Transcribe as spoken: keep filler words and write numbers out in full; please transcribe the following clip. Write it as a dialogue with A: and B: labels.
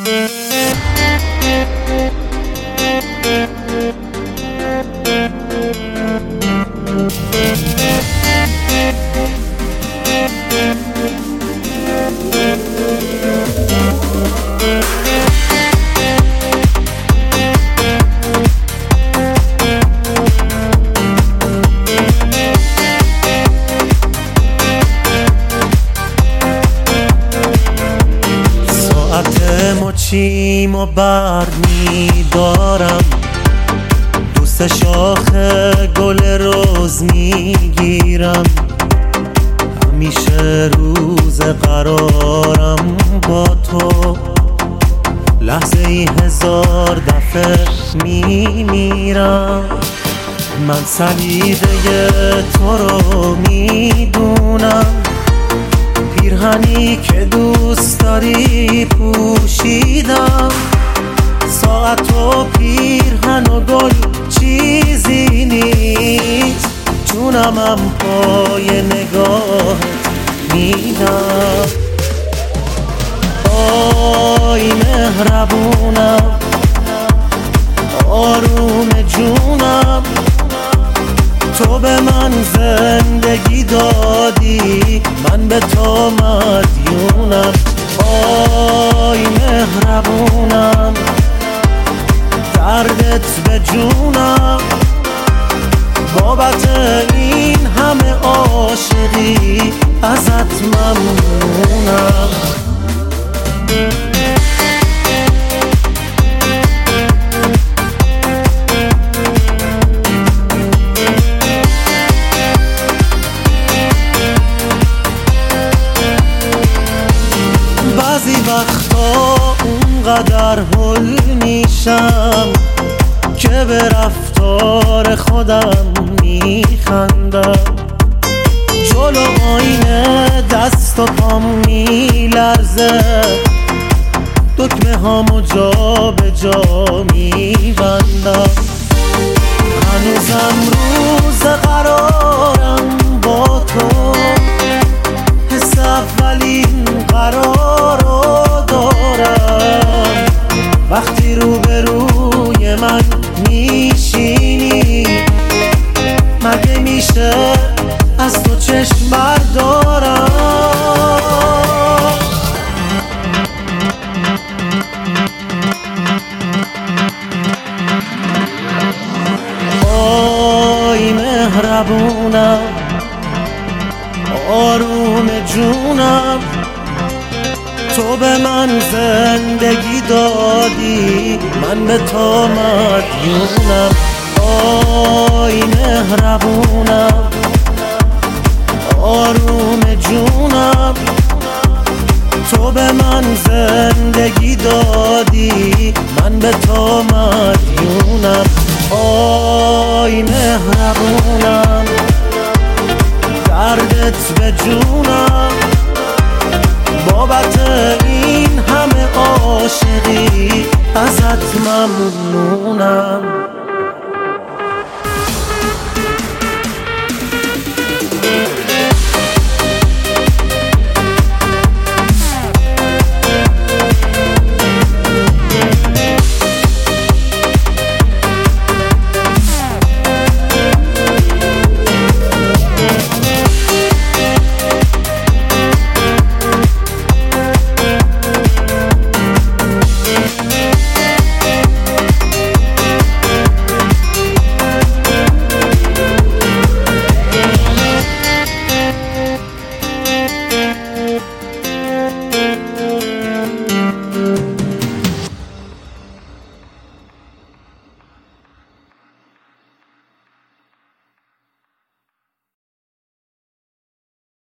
A: مچیم و بر می دارم، دوست شاخ گل روز می گیرم. همیشه روز قرارم با تو، لحظه ای هزار دفعه می میرم. من سلیقه تو رو می دونم، پیرهنی که دوست داری پوشیدم. ساعت و پیرهن و گل چیزی نیست، جونمم پای نگاهت میدم. آی مهربونم، آروم جونم، تو به من زندگی دادی، من به تو مدیونم. آی مهربونم، دردت به جونم، بابت این همه عاشقی ازت ممنونم. بعضی وقتا اونقدر هل میشم که به رفتار خودم میخندم. جلو آینه دست و پام میلرزه، دکمه هامو جا به جا میبندم. هنوزم روز قرارم با تو، حس اولین قرار رو دارم. وقتی روبروی من میشینی، مگه میشه از تو چشم بردارم؟ آی مهربونم، آروم جونم، تو به من زندگی دادی، من به تو مدیونم. آی مهربونم، آروم جونم، تو به من زندگی دادی، من به تو مدیونم. آی مهربونم، دردت به جونم، بابت این همه عاشقی ازت ممنون.